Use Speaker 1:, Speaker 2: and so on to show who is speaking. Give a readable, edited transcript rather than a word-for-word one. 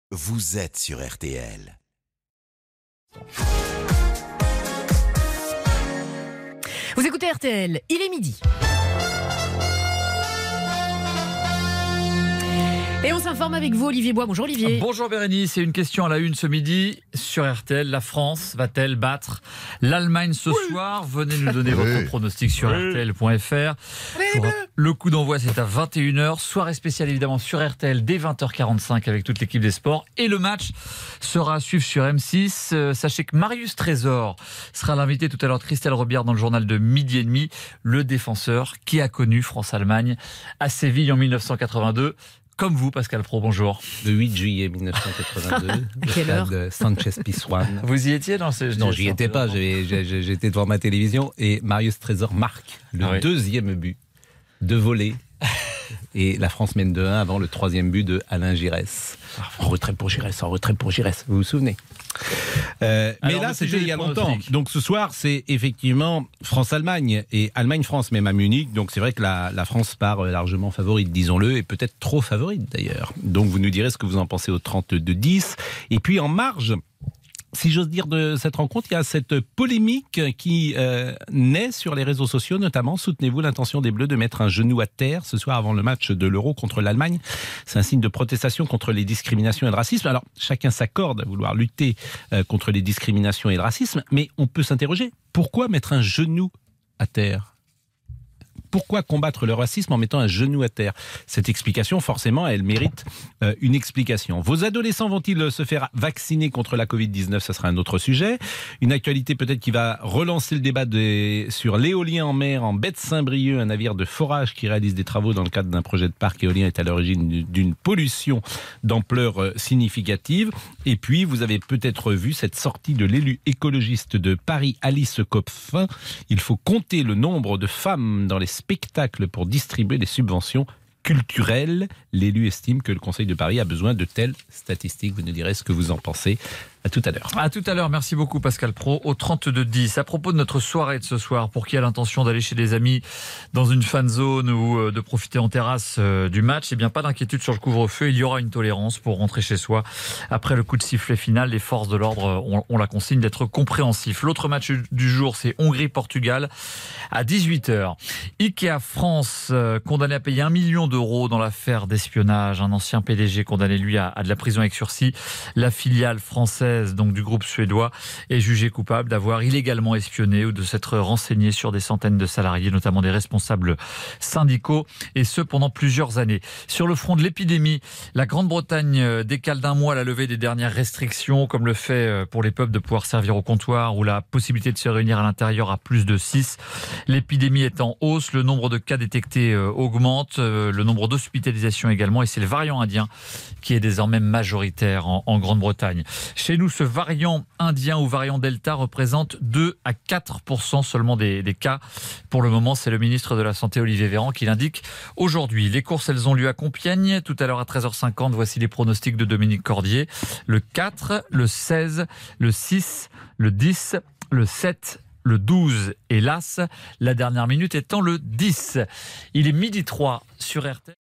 Speaker 1: vous êtes sur RTL.
Speaker 2: Vous écoutez RTL, il est midi. Et on s'informe avec vous, Olivier Bois. Bonjour Olivier.
Speaker 3: Bonjour Bérénice, c'est une question à la une ce midi sur RTL. La France va-t-elle battre l'Allemagne ce soir? Venez nous donner votre pronostic sur RTL.fr. Le coup d'envoi c'est à 21h. Soirée spéciale évidemment sur RTL dès 20h45 avec toute l'équipe des sports. Et le match sera à suivre sur M6. Sachez que Marius Trésor sera l'invité tout à l'heure de Christelle Robillard dans le journal de midi et demi. Le défenseur qui a connu France-Allemagne à Séville en 1982. Comme vous, Pascal Praud, bonjour.
Speaker 4: Le 8 juillet 1982,
Speaker 2: À quelle heure
Speaker 4: de Sanchez-Pizjuan.
Speaker 3: Vous y étiez dans ces...
Speaker 4: Non, j'y étais pas, j'étais devant ma télévision et Marius Trésor marque le deuxième but de volée. Et la France mène 2-1 avant le troisième but de Alain Giresse. En retrait pour Giresse, vous vous souvenez mais là, c'était il y a longtemps. Donc ce soir, c'est effectivement France-Allemagne et Allemagne-France, même à Munich. Donc c'est vrai que la France part largement favorite, disons-le, et peut-être trop favorite d'ailleurs. Donc vous nous direz ce que vous en pensez au 32-10. Et puis en marge, si j'ose dire, de cette rencontre, il y a cette polémique qui naît sur les réseaux sociaux, notamment. Soutenez-vous l'intention des Bleus de mettre un genou à terre ce soir avant le match de l'Euro contre l'Allemagne? C'est un signe de protestation contre les discriminations et le racisme. Alors, chacun s'accorde à vouloir lutter contre les discriminations et le racisme, mais on peut s'interroger, pourquoi mettre un genou à terre? Pourquoi combattre le racisme en mettant un genou à terre? Cette explication, forcément, elle mérite une explication. Vos adolescents vont-ils se faire vacciner contre la Covid-19? Ça sera un autre sujet. Une actualité peut-être qui va relancer le débat sur l'éolien en mer en baie de Saint-Brieuc. Un navire de forage qui réalise des travaux dans le cadre d'un projet de parc éolien est à l'origine d'une pollution d'ampleur significative. Et puis, vous avez peut-être vu cette sortie de l'élu écologiste de Paris, Alice Copfin. Il faut compter le nombre de femmes dans les spectacles pour distribuer des subventions culturelles. L'élu estime que le Conseil de Paris a besoin de telles statistiques. Vous nous direz ce que vous en pensez. À tout à l'heure.
Speaker 3: À tout à l'heure, merci beaucoup Pascal Praud. Au 32-10, à propos de notre soirée de ce soir, pour qui a l'intention d'aller chez des amis dans une fan zone ou de profiter en terrasse du match, eh bien pas d'inquiétude sur le couvre-feu, il y aura une tolérance pour rentrer chez soi. Après le coup de sifflet final, les forces de l'ordre ont la consigne d'être compréhensifs. L'autre match du jour, c'est Hongrie-Portugal à 18h. Ikea France, condamné à payer 1 million d'euros dans l'affaire d'espionnage. Un ancien PDG condamné, lui, à de la prison avec sursis. La filiale française donc du groupe suédois est jugé coupable d'avoir illégalement espionné ou de s'être renseigné sur des centaines de salariés, notamment des responsables syndicaux, et ce pendant plusieurs années. Sur le front de l'épidémie, la Grande-Bretagne décale d'un mois la levée des dernières restrictions, comme le fait pour les peuples de pouvoir servir au comptoir ou la possibilité de se réunir à l'intérieur à plus de 6. L'épidémie est en hausse, le nombre de cas détectés augmente, le nombre d'hospitalisations également, et c'est le variant indien qui est désormais majoritaire en Grande-Bretagne. Chez nous, ce variant indien ou variant Delta représente 2 à 4% seulement des cas. Pour le moment, c'est le ministre de la Santé, Olivier Véran, qui l'indique aujourd'hui. Les courses, elles ont lieu à Compiègne. Tout à l'heure à 13h50, voici les pronostics de Dominique Cordier. Le 4, le 16, le 6, le 10, le 7, le 12 et l'As. La dernière minute étant le 10. Il est 12h03 sur RTL.